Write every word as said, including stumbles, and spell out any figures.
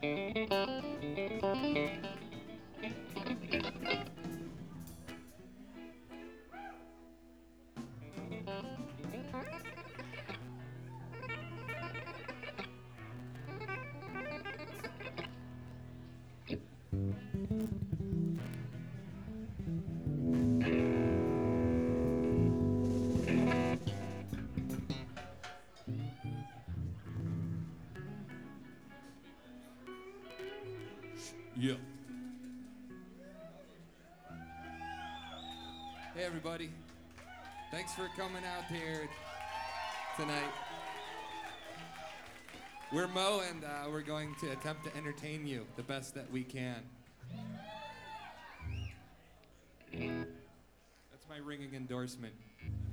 Yeah. Hey, everybody. Thanks for coming out here tonight. We're Mo, and uh, we're going to attempt to entertain you the best that we can. That's my ringing endorsement.